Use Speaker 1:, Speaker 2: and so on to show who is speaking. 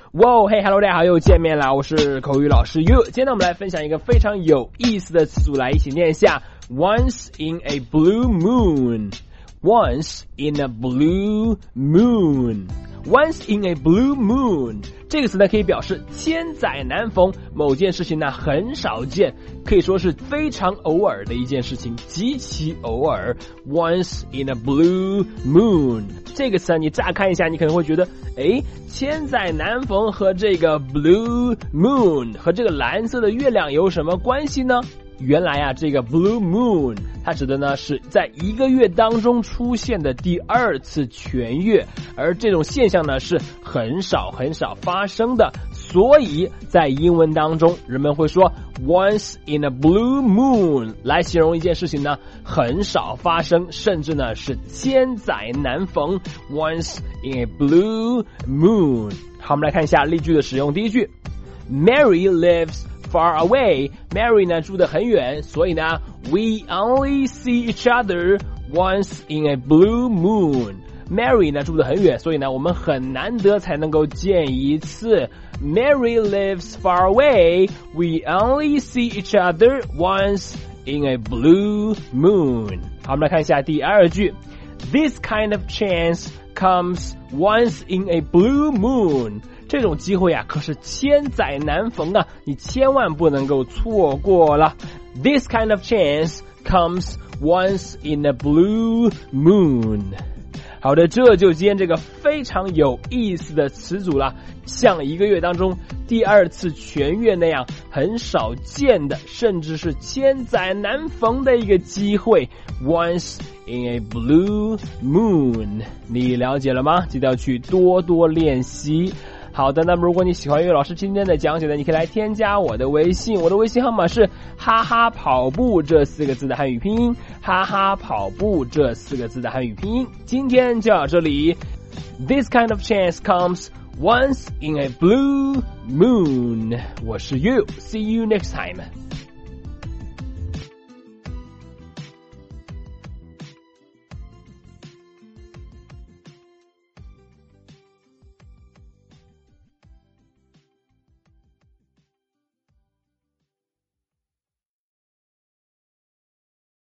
Speaker 1: 哇，嘿 ，Hello， 大家好，又见面啦！我是口语老师 You。今天呢，我们来分享一个非常有意思的词组，来一起念一下 ：Once in a blue moon。Once in a blue moon。Once in a blue moon 这个词呢，可以表示千载难逢，某件事情呢很少见，可以说是非常偶尔的一件事情，极其偶尔。Once in a blue moon 这个词呢，你乍看一下，你可能会觉得，千载难逢和这个 blue moon 和这个蓝色的月亮有什么关系呢？原来啊，这个 blue moon 它指的呢是在一个月当中出现的第二次全月，而这种现象呢是很少发生的，所以在英文当中人们会说 once in a blue moon 来形容一件事情呢很少发生，甚至呢是千载难逢。 once in a blue moon。 好，我们来看一下例句的使用。第一句， Mary lives far away。 Mary 呢住得很远，所以呢 we only see each other once in a blue moon。 Mary 呢住得很远，所以呢我们很难得才能够见一次。 Mary lives far away. We only see each other once in a blue moon。 好，我们来看一下第二句， This kind of chance comes once in a blue moon。这种机会啊，可是千载难逢啊，你千万不能够错过了。This kind of chance comes once in a blue moon。 好的，这就今天这个非常有意思的词组了，像一个月当中第二次全月那样很少见的，甚至是千载难逢的一个机会。Once in a blue moon， 你了解了吗？记得要去多多练习。好的，那么如果你喜欢岳老师今天的讲解呢，你可以来添加我的微信，我的微信号码是哈哈跑步这4个字的汉语拼音，哈哈跑步这4个字的汉语拼音。今天就到这里。 This kind of chance comes once in a blue moon。 我是 You， see you next time。